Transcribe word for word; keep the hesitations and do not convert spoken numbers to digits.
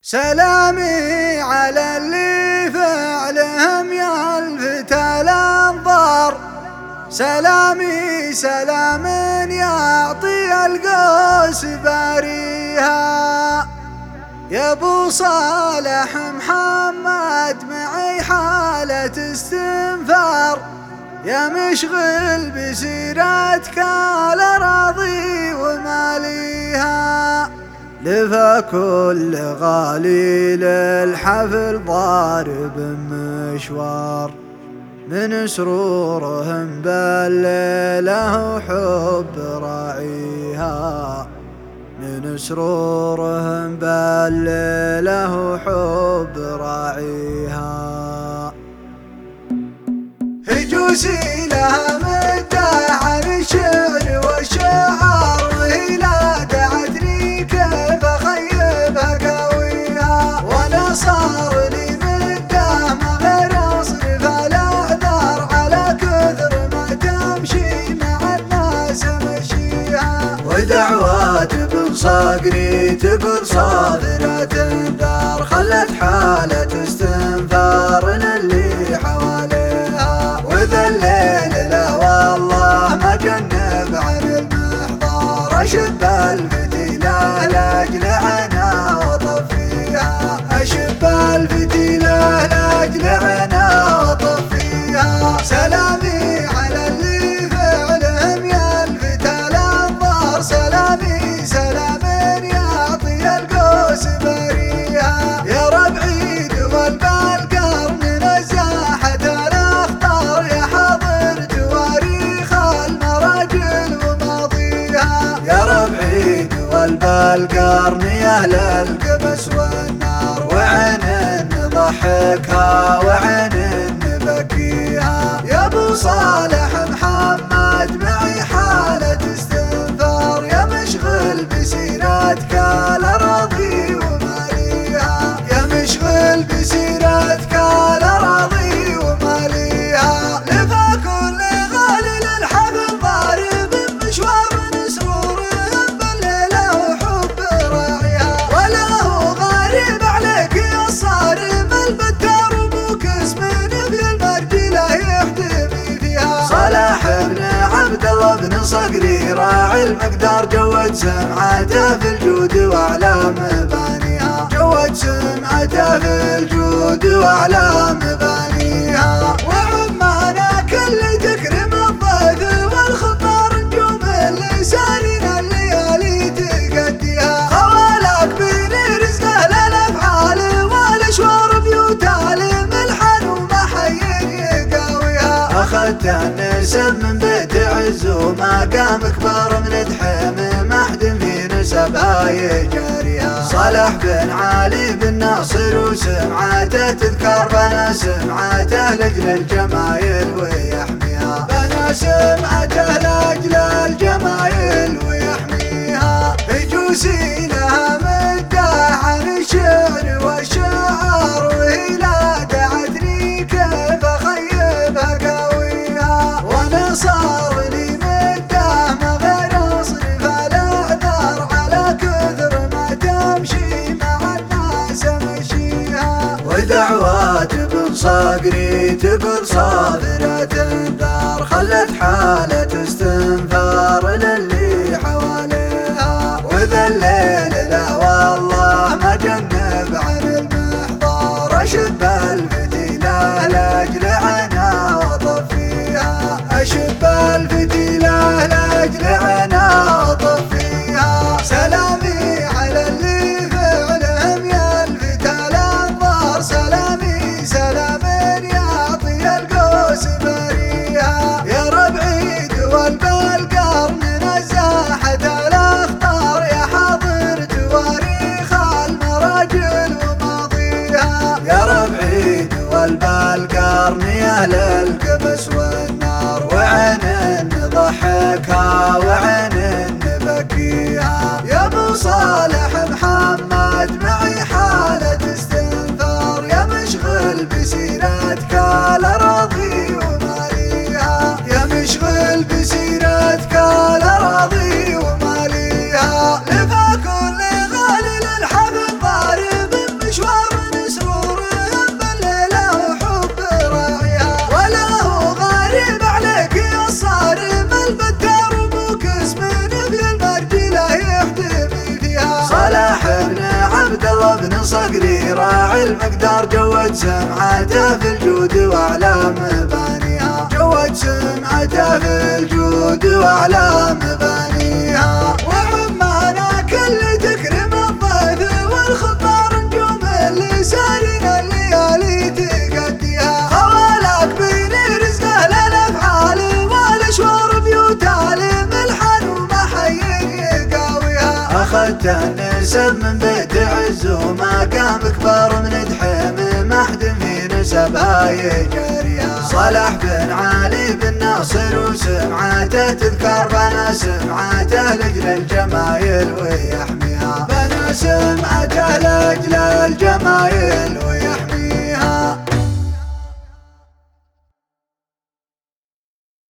سلامي على اللي فعلهم يلفت الانظار، سلامي سلام يعطي القوس باريها. يا ابو صالح محمد معي حالة استنفار، يا مشغل بسيرتك الأراضي وماليها. لفى كل غالي للحفل ضارب مشوار، من سرورهم بالليلة وحب راعيها، من سرورهم بالليلة وحب راعيها. هجوسي لها مدة عن الشعر والشعار، وهي لا دعتني كيف اخيبها قويها. وانا صار لي مدة ما غير اصرف الاعذار، على كثر ما تمشي مع الناس امشيها. ودعوات ابن صقري تقول صابرة انذار، خلت حالة استنفار للي حواليها. وذا الليل لا والله ما جنب عن المحضار، اشب الفتيلة لاجل عنا وطفيها، اشب الفتيلة لاجل عنا وطفيها. سلامي على اللي فعلهم يلفت الانظار، سلامي سلام يعطي القوس باريها. يا ربعي دول بالقرن نزاحة الاخطار، يا حاضر تواريخ المراجل وماضيها. يا ربعي دول بالقرن يا اهل القبس والنار، وعين نضحكها وعين نبكيها. يا ابو صالح محمد معي حالة استنفار، يا مشغل بسيرتك الأراضي وماليها، يا مشغل بسيرتك الأراضي وماليها. لفى كل غالي للحفل ضارب مشوار، من سرورهم بالليلة وحب راعيها. ولا هو غريب عليك يا الصارم البتار، وابوك اسمه في المرجلة يحتمي فيها. صلاح بن عبد الله بن صقري راعي المقدار، جود سمعته في الجود واعلى مبانيها، جود سمعته في الجود واعلى مبانيها. وعمانا كل تكرم الضيف والخطار، نجوم اللسانين الليالي تقديها. خوالك بين رزقه للافعال والاشوار، بيوتها لملحن ومحين يقاويها. اخذت النسب من بيت عز وما قام كبار، من دحيم محد في نسبها يجاريها. صالح بن علي بن ناصر وسمعته تذكر، بنا سمعته لاجل الجمايل ويحميها، بنا سمعته لاجل الجمايل ويحميها. هجوسي لها مدة عن الشعر والشعار، وهي لا دعتني كيف اخيبها قويها. وانا صار لي مدة ما غير اصرف الاعذار، على كثر ما تمشي مع الناس امشيها. ودعوات ابن صقري تقول صابرة انذار، خلت حالة استنفار للي حواليها. وذا الليل لا والله ما جنب عن المحضار، اشب الفتيلة لاجل عنا وطفيها، اشب الفتيلة لاجل عنا وطفيها. سلامي على اللي فعلهم يلفت الانظار، سلامي سلام يعطي القوس باريها. يا ربعي دول بالقرن نزاحة الاخطار، يا حاضر تواريخ المراجل وماضيها. يا ربعي دول بالقرن يا اهل القبس والنار، وعين نضحكها وعين نبكيها. يا ابو صالح محمد معي حالة استنفار، يا مشغل بسيرتك الأراضي وماليها، يا مشغل بسيرتك الأراضي وماليها. لفى كل غالي للحفل ضارب بن صقري راعي المقدار جود سمعته في الجود وأعلى مبانيها، جود سمعته في الجود وأعلى مبانيها. وعمانا كل تكرم الضيف والخطار نجوم اللي سارين الليالي تقديها، خوالك بين رزقه للأفعال والأشوار بيوتها لملحن ومحين يقاويها. أخذت النسب من بيت عز وما قام كبر من دحيم محد في نسبها يجريها. صالح بن علي بن ناصر وسمعته تذكر، بنا سمعته لأجل الجمايل ويحميها، بنا سمعته لأجل الجمايل